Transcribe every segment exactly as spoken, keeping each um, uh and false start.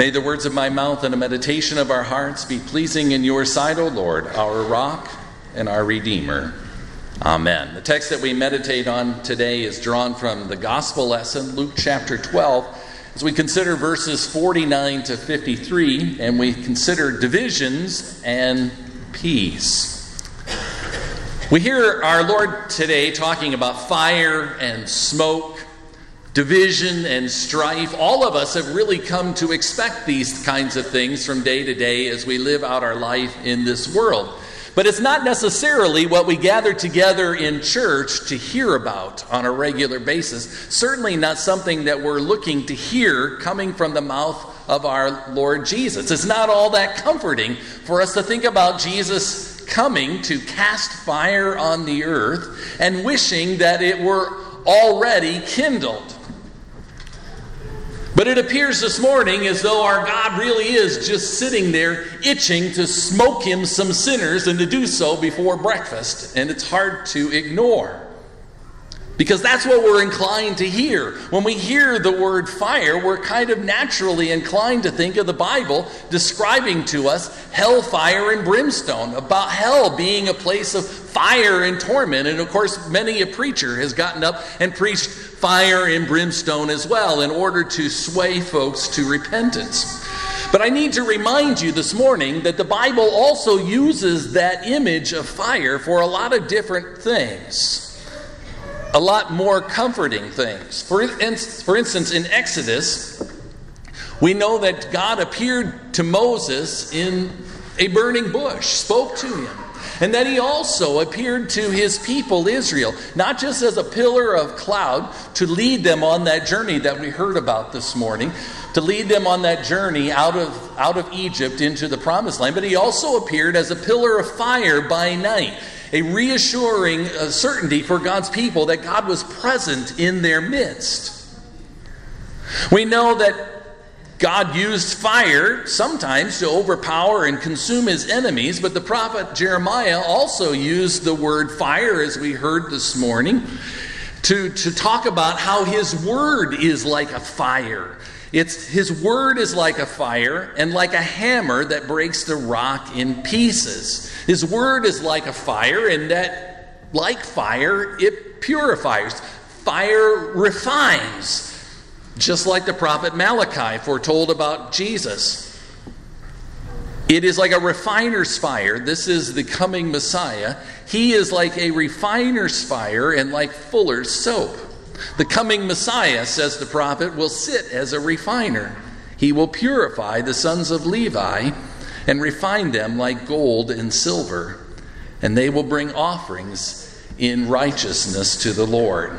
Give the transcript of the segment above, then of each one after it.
May the words of my mouth and the meditation of our hearts be pleasing in your sight, O Lord, our rock and our Redeemer. Amen. The text that we meditate on today is drawn from the gospel lesson, Luke chapter twelve, as we consider verses forty-nine to fifty-three, and we consider divisions and peace. We hear our Lord today talking about fire and smoke, division and strife. All of us have really come to expect these kinds of things from day to day as we live out our life in this world. But it's not necessarily what we gather together in church to hear about on a regular basis. Certainly not something that we're looking to hear coming from the mouth of our Lord Jesus. It's not all that comforting for us to think about Jesus coming to cast fire on the earth and wishing that it were already kindled. But it appears this morning as though our God really is just sitting there itching to smoke him some sinners and to do so before breakfast. And it's hard to ignore. Because that's what we're inclined to hear. When we hear the word fire, we're kind of naturally inclined to think of the Bible describing to us hellfire and brimstone, about hell being a place of fire and torment. And of course, many a preacher has gotten up and preached fire and brimstone as well in order to sway folks to repentance. But I need to remind you this morning that the Bible also uses that image of fire for a lot of different things. A lot more comforting things. For instance, for instance, in Exodus, we know that God appeared to Moses in a burning bush, spoke to him. And that he also appeared to his people, Israel, not just as a pillar of cloud to lead them on that journey that we heard about this morning, to lead them on that journey out of, out of Egypt into the promised land, but he also appeared as a pillar of fire by night, a reassuring uh, certainty for God's people that God was present in their midst. We know that God used fire sometimes to overpower and consume his enemies, but the prophet Jeremiah also used the word fire, as we heard this morning, to, to talk about how his word is like a fire. It's, his word is like a fire and like a hammer that breaks the rock in pieces. His word is like a fire, and that, like fire, it purifies. Fire refines. Just like the prophet Malachi foretold about Jesus. It is like a refiner's fire. This is the coming Messiah. He is like a refiner's fire and like fuller's soap. The coming Messiah, says the prophet, will sit as a refiner. He will purify the sons of Levi and refine them like gold and silver. And they will bring offerings in righteousness to the Lord.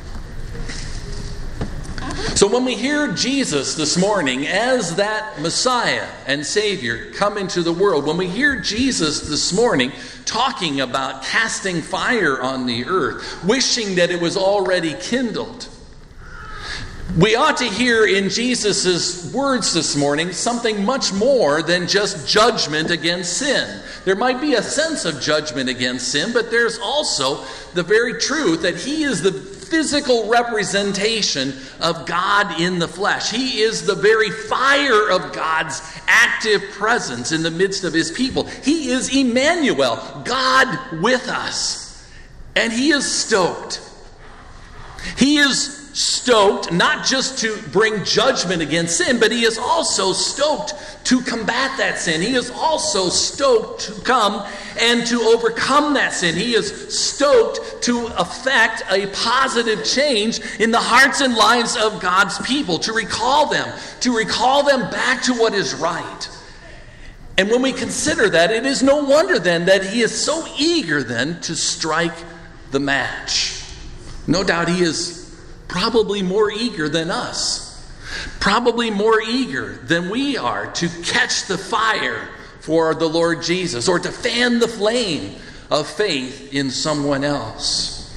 So when we hear Jesus this morning as that Messiah and Savior come into the world, when we hear Jesus this morning talking about casting fire on the earth, wishing that it was already kindled, we ought to hear in Jesus' words this morning something much more than just judgment against sin. There might be a sense of judgment against sin, but there's also the very truth that he is the physical representation of God in the flesh. He is the very fire of God's active presence in the midst of his people. He is Emmanuel, God with us. And he is stoked. He is stoked not just to bring judgment against sin, but he is also stoked to combat that sin. He is also stoked to come and to overcome that sin. He is stoked to effect a positive change in the hearts and lives of God's people, to recall them, to recall them back to what is right. And when we consider that, it is no wonder then that he is so eager then to strike the match. No doubt he is probably more eager than us, probably more eager than we are to catch the fire for the Lord Jesus, or to fan the flame of faith in someone else.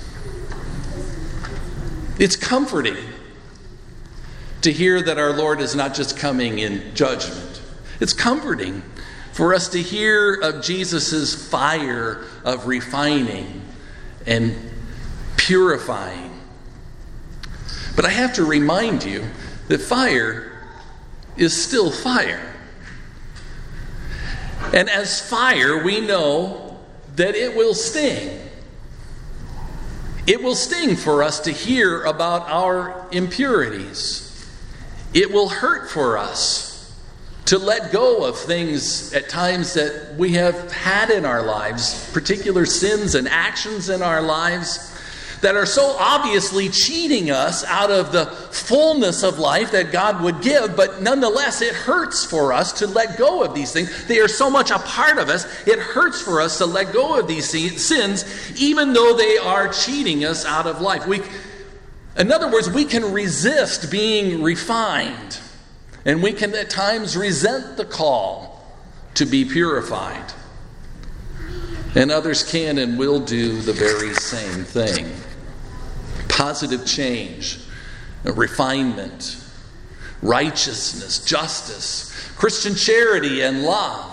It's comforting to hear that our Lord is not just coming in judgment. It's comforting for us to hear of Jesus' fire of refining and purifying. But I have to remind you that fire is still fire. And as fire, we know that it will sting. It will sting for us to hear about our impurities. It will hurt for us to let go of things at times that we have had in our lives, particular sins and actions in our lives that are so obviously cheating us out of the fullness of life that God would give, but nonetheless it hurts for us to let go of these things. They are so much a part of us, it hurts for us to let go of these sins, even though they are cheating us out of life. We, in other words, we can resist being refined, and we can at times resent the call to be purified. And others can and will do the very same thing. Positive change, refinement, righteousness, justice, Christian charity, and love.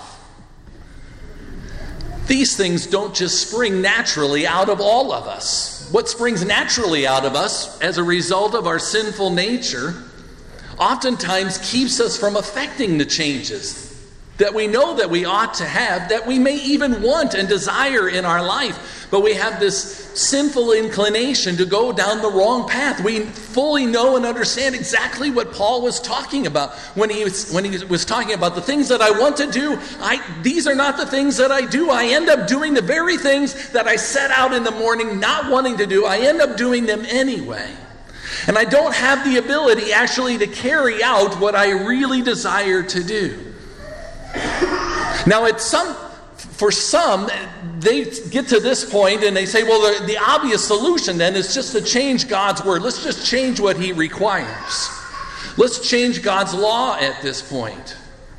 These things don't just spring naturally out of all of us. What springs naturally out of us as a result of our sinful nature oftentimes keeps us from affecting the changes that we know that we ought to have, that we may even want and desire in our life. But we have this sinful inclination to go down the wrong path. We fully know and understand exactly what Paul was talking about when he was, when he was talking about the things that I want to do. I, these are not the things that I do. I end up doing the very things that I set out in the morning not wanting to do. I end up doing them anyway. And I don't have the ability actually to carry out what I really desire to do. Now, it's some, for some, they get to this point and they say, well, the, the obvious solution then is just to change God's word. Let's just change what he requires. Let's change God's law at this point.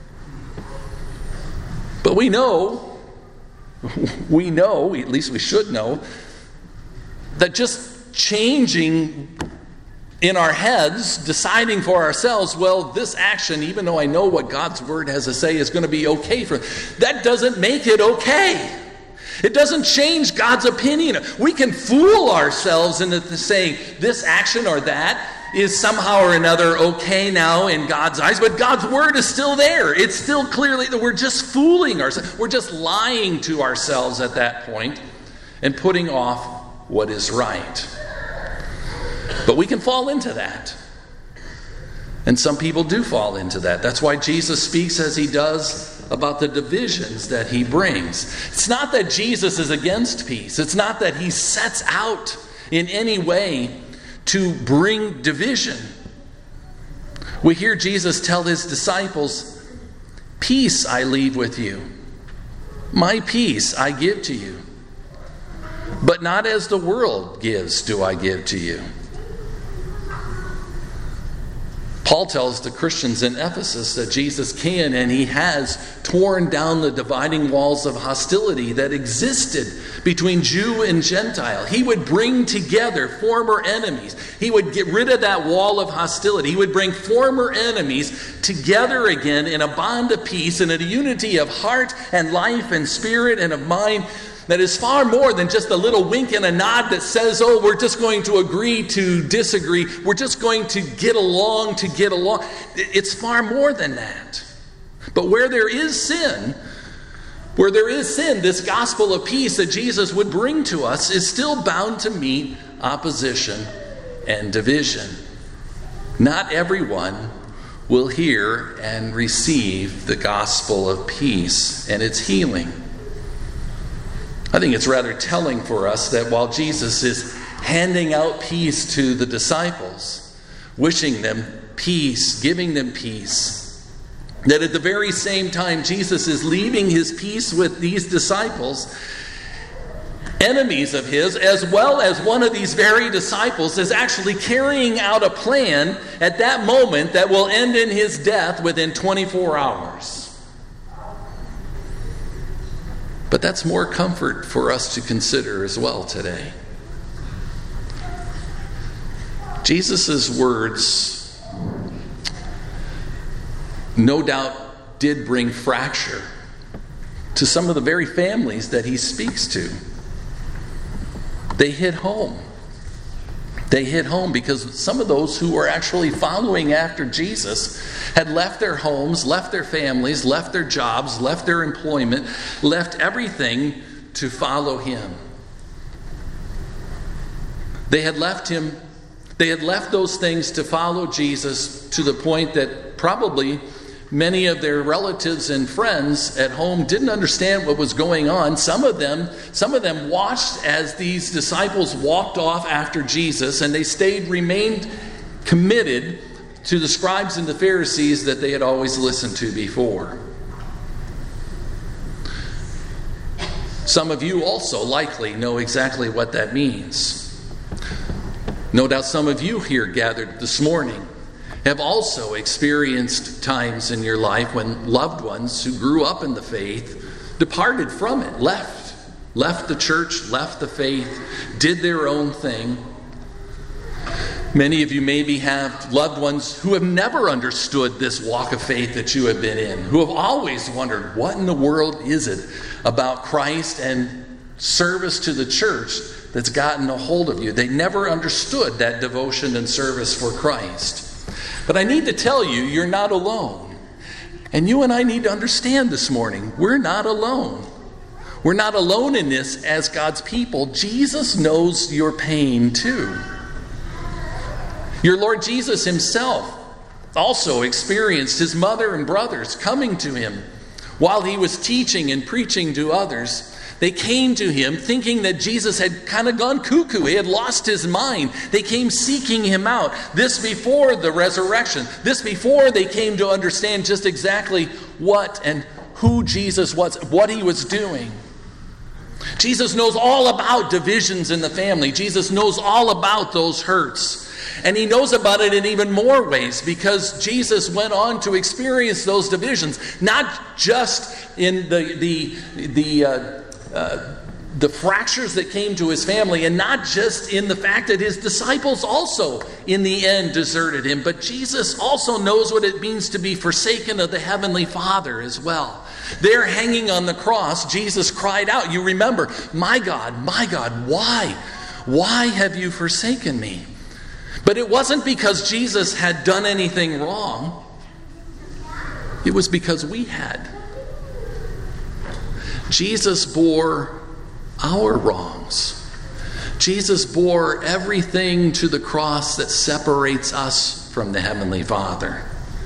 But we know, we know, at least we should know, that just changing in our heads, deciding for ourselves, well, this action, even though I know what God's word has to say, is going to be okay for it, that doesn't make it okay. It doesn't change God's opinion. We can fool ourselves into saying this action or that is somehow or another okay now in God's eyes, but God's word is still there. It's still clearly that we're just fooling ourselves. We're just lying to ourselves at that point and putting off what is right. But we can fall into that. And some people do fall into that. That's why Jesus speaks as he does about the divisions that he brings. It's not that Jesus is against peace. It's not that he sets out in any way to bring division. We hear Jesus tell his disciples, "Peace I leave with you. My peace I give to you. But not as the world gives do I give to you." Paul tells the Christians in Ephesus that Jesus can and he has torn down the dividing walls of hostility that existed between Jew and Gentile. He would bring together former enemies. He would get rid of that wall of hostility. He would bring former enemies together again in a bond of peace and in a unity of heart and life and spirit and of mind that is far more than just a little wink and a nod that says, oh, we're just going to agree to disagree. We're just going to get along to get along. It's far more than that. But where there is sin, where there is sin, this gospel of peace that Jesus would bring to us is still bound to meet opposition and division. Not everyone will hear and receive the gospel of peace and its healing. I think it's rather telling for us that while Jesus is handing out peace to the disciples, wishing them peace, giving them peace, that at the very same time Jesus is leaving his peace with these disciples, enemies of his, as well as one of these very disciples, is actually carrying out a plan at that moment that will end in his death within twenty-four hours. But that's more comfort for us to consider as well today. Jesus' words no doubt did bring fracture to some of the very families that he speaks to. They hit home. They hit home because some of those who were actually following after Jesus had left their homes, left their families, left their jobs, left their employment, left everything to follow him. They had left him, they had left those things to follow Jesus, to the point that probably many of their relatives and friends at home didn't understand what was going on. Some of them, some of them watched as these disciples walked off after Jesus, and they stayed, remained committed to the scribes and the Pharisees that they had always listened to before. Some of you also likely know exactly what that means. No doubt some of you here gathered this morning have also experienced times in your life when loved ones who grew up in the faith departed from it, left, left the church, left the faith, did their own thing. Many of you maybe have loved ones who have never understood this walk of faith that you have been in, who have always wondered, what in the world is it about Christ and service to the church that's gotten a hold of you? They never understood that devotion and service for Christ. But I need to tell you, you're not alone. And you and I need to understand this morning, we're not alone. We're not alone in this as God's people. Jesus knows your pain too. Your Lord Jesus himself also experienced his mother and brothers coming to him while he was teaching and preaching to others. They came to him thinking that Jesus had kind of gone cuckoo. He had lost his mind. They came seeking him out. This before the resurrection. This before they came to understand just exactly what and who Jesus was, what he was doing. Jesus knows all about divisions in the family. Jesus knows all about those hurts. And he knows about it in even more ways, because Jesus went on to experience those divisions, not just in the the the uh, uh, the fractures that came to his family, and not just in the fact that his disciples also in the end deserted him, but Jesus also knows what it means to be forsaken of the Heavenly Father as well. There hanging on the cross, Jesus cried out, you remember, my God, my God, why? Why have you forsaken me? But it wasn't because Jesus had done anything wrong. It was because we had. Jesus bore our wrongs. Jesus bore everything to the cross that separates us from the Heavenly Father.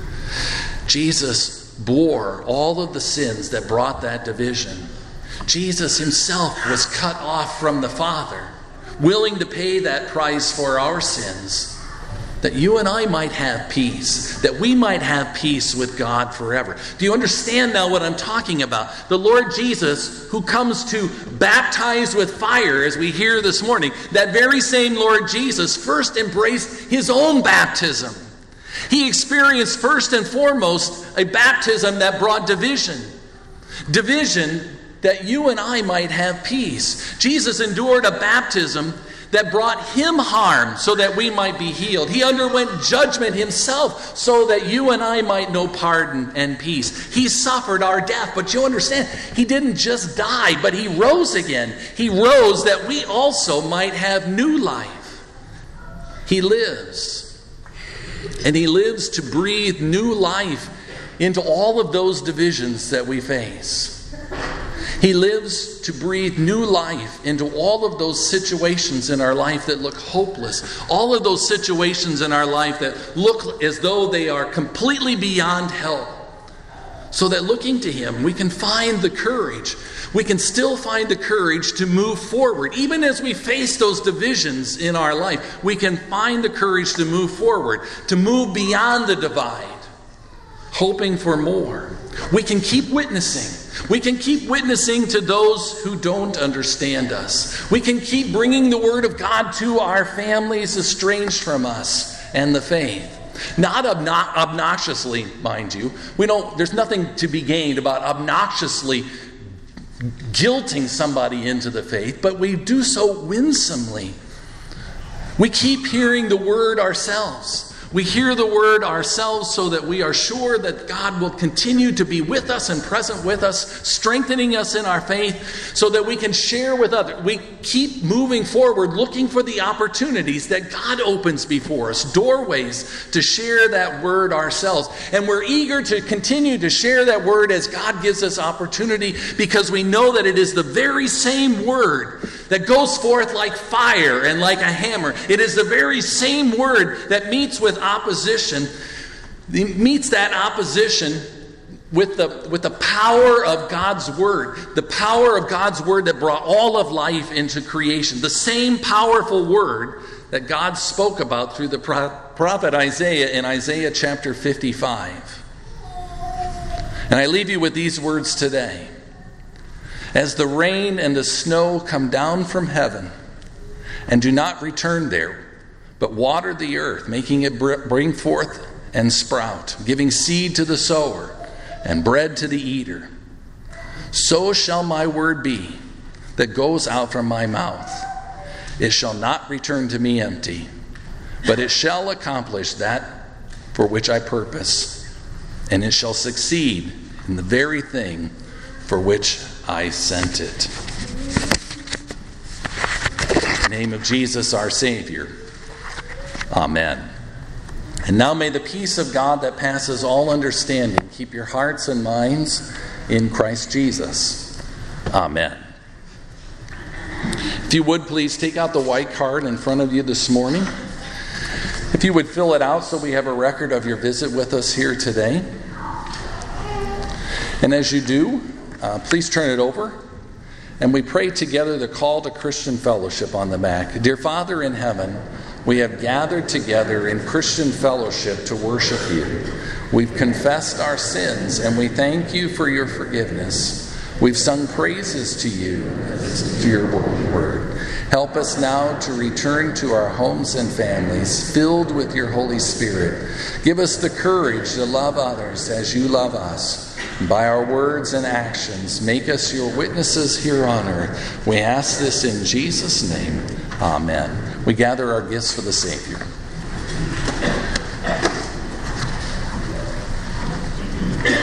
Jesus bore all of the sins that brought that division. Jesus himself was cut off from the Father, willing to pay that price for our sins, that you and I might have peace, that we might have peace with God forever. Do you understand now what I'm talking about? The Lord Jesus, who comes to baptize with fire, as we hear this morning, that very same Lord Jesus first embraced his own baptism. He experienced first and foremost a baptism that brought division. Division that you and I might have peace. Jesus endured a baptism that brought him harm so that we might be healed. He underwent judgment himself so that you and I might know pardon and peace. He suffered our death, but you understand, he didn't just die, but he rose again. He rose that we also might have new life. He lives. And he lives to breathe new life into all of those divisions that we face. He lives to breathe new life into all of those situations in our life that look hopeless. All of those situations in our life that look as though they are completely beyond help. So that looking to him, we can find the courage. We can still find the courage to move forward. Even as we face those divisions in our life, we can find the courage to move forward, to move beyond the divide, hoping for more. We can keep witnessing. We can keep witnessing to those who don't understand us. We can keep bringing the Word of God to our families estranged from us and the faith. Not obno- obnoxiously, mind you. We don't. There's nothing to be gained about obnoxiously guilting somebody into the faith, but we do so winsomely. We keep hearing the Word ourselves. We hear the word ourselves so that we are sure that God will continue to be with us and present with us, strengthening us in our faith so that we can share with others. We keep moving forward, looking for the opportunities that God opens before us, doorways to share that word ourselves. And we're eager to continue to share that word as God gives us opportunity, because we know that it is the very same word that goes forth like fire and like a hammer. It is the very same word that meets with opposition, it meets that opposition with the, with the power of God's word, the power of God's word that brought all of life into creation, the same powerful word that God spoke about through the prophet Isaiah in Isaiah chapter fifty-five. And I leave you with these words today. As the rain and the snow come down from heaven and do not return there, but water the earth, making it bring forth and sprout, giving seed to the sower and bread to the eater, so shall my word be that goes out from my mouth. It shall not return to me empty, but it shall accomplish that for which I purpose, and it shall succeed in the very thing for which I sent it. In the name of Jesus, our Savior. Amen. And now may the peace of God that passes all understanding keep your hearts and minds in Christ Jesus. Amen. If you would, please take out the white card in front of you this morning. If you would fill it out so we have a record of your visit with us here today. And as you do, uh, please turn it over. And we pray together the call to Christian fellowship on the back. Dear Father in heaven, we have gathered together in Christian fellowship to worship you. We've confessed our sins, and we thank you for your forgiveness. We've sung praises to you, to your word. Help us now to return to our homes and families, filled with your Holy Spirit. Give us the courage to love others as you love us. By our words and actions, make us your witnesses here on earth. We ask this in Jesus' name. Amen. We gather our gifts for the Savior.